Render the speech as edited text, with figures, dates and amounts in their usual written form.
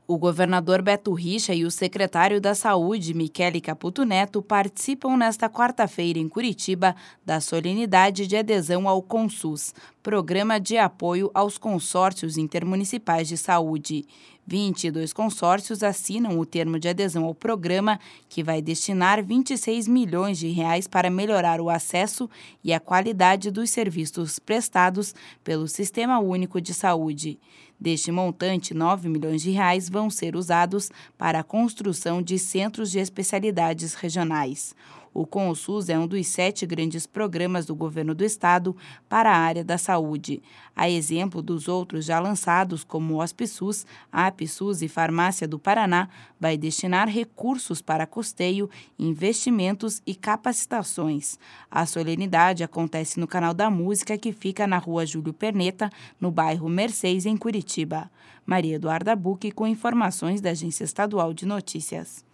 O governador Beto Richa e o secretário da Saúde, Michele Caputo Neto, participam nesta quarta-feira em Curitiba da solenidade de adesão ao CONSUS, Programa de Apoio aos Consórcios Intermunicipais de Saúde. 22 consórcios assinam o termo de adesão ao programa, que vai destinar R$ 26 milhões para melhorar o acesso e a qualidade dos serviços prestados pelo Sistema Único de Saúde. Deste montante, R$ 9 milhões vão ser usados para a construção de centros de especialidades regionais. O CONSUS é um dos 7 grandes programas do governo do estado para a área da saúde. A exemplo dos outros já lançados, como o HospeSUS, a APSUS e Farmácia do Paraná, vai destinar recursos para custeio, investimentos e capacitações. A solenidade acontece no Canal da Música, que fica na Rua Júlio Perneta, no bairro Mercês, em Curitiba. Maria Eduarda Bucchi, com informações da Agência Estadual de Notícias.